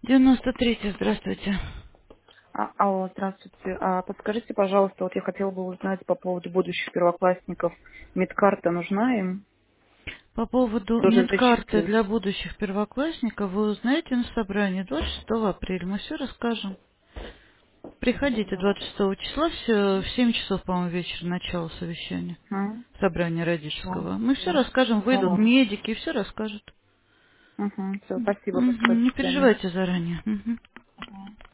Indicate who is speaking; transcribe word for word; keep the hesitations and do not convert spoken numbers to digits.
Speaker 1: девяносто третий, здравствуйте.
Speaker 2: А, алло, здравствуйте. А, подскажите, пожалуйста, вот я хотела бы узнать по поводу будущих первоклассников. Медкарта нужна им?
Speaker 1: По поводу
Speaker 2: Тоже
Speaker 1: медкарты
Speaker 2: зачислить.
Speaker 1: для будущих первоклассников вы узнаете на собрании двадцать шестого апреля. Мы все расскажем. Приходите
Speaker 2: Да.
Speaker 1: двадцать шестого числа, все, в семь часов, по-моему, вечера, начало совещания,
Speaker 2: М,
Speaker 1: собрания
Speaker 2: Все.
Speaker 1: родительского. Мы все
Speaker 2: Да.
Speaker 1: расскажем,
Speaker 2: Ну
Speaker 1: выйдут
Speaker 2: ладно.
Speaker 1: медики и все расскажут.
Speaker 2: Угу, все,
Speaker 1: Мгм.
Speaker 2: спасибо, большое, до
Speaker 1: Не
Speaker 2: свидания.
Speaker 1: переживайте заранее. Мгм.
Speaker 2: Мгм.